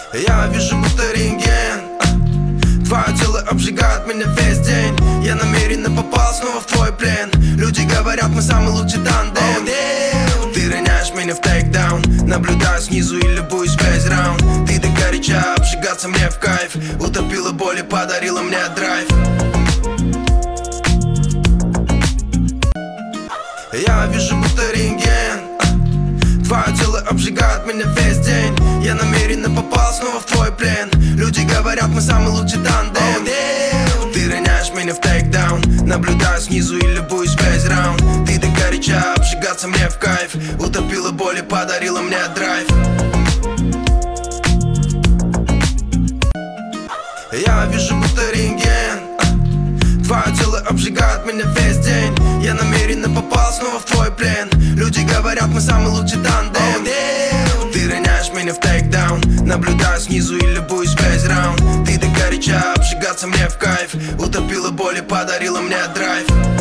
Я вижу будто рентген. Твое тело обжигает меня весь день. Я намеренно попал снова в твой плен. Люди говорят, мы самый лучший тандем. Ты роняешь меня в тейкдаун. Наблюдаю снизу и любуюсь весь раунд. Ты так горяча, обжигаться мне в кайф. Утопила боль и подарила мне драйв. Я вижу будто рентген. Твое тело обжигает меня весь день. Я намеренно попал снова в твой плен. Люди говорят, мы самый лучший тандем. Ты роняешь меня в тейкдаун. Наблюдаю снизу и любуюсь весь раунд. Ты так горяча, обжигаться мне в кайф. Утопила боль и подарила мне драйв. Я вижу будто рентген. Твое тело обжигает меня весь день. Я намеренно попал снова в твой плен. Люди говорят, мы самый лучший тандем. Ты роняешь меня в тейкдаун. Наблюдаю снизу и любуюсь весь раунд. Ты так горяча, обжигаться мне в кайф. Утопила боль и подарила мне драйв.